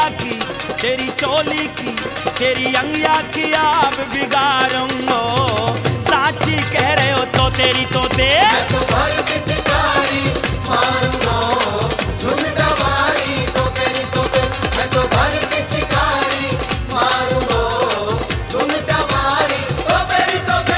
की, तेरी चोली की, तेरी अंगिया की आप बिगाड़ूंगो। साची कह रहे हो तो तेरी तोते, मैं तो भर पिचकारी मारूंगा, ढूंढता मारी तो तेरी तोते। मैं तो भर पिचकारी मारूंगा, ढूंढता मारी तो तेरी तोते।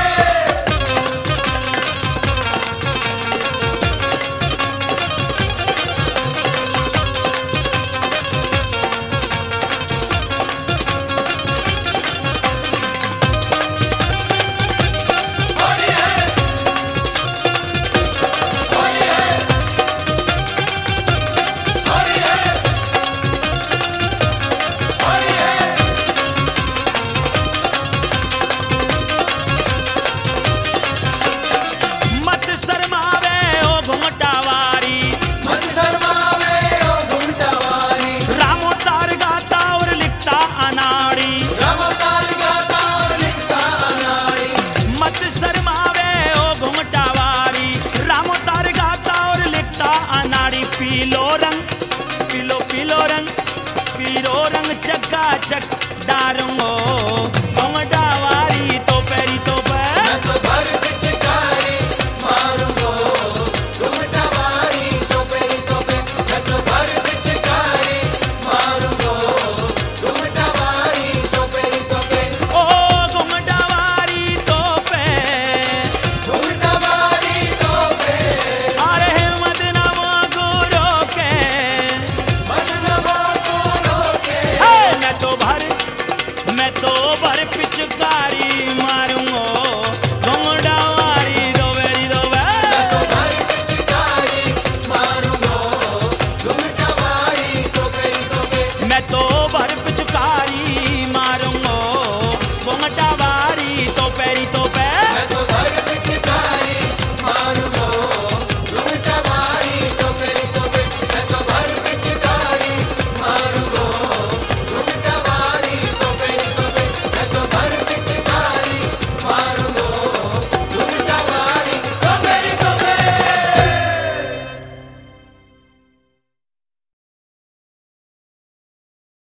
मत शर्मावे ओ घुंघटावारी, मत शर्मावे ओ घुंघटावारी, रामो तार गाता और लिखता अनाड़ी। रमताल गाता और लिखता अनाड़ी। मत शर्मावे ओ घुंघटावारी, रामो तार गाता और लिखता अनाड़ी। पीलो रंग, पीलो पीलो रंग, पीलो रंग चकाचक डारूंगो।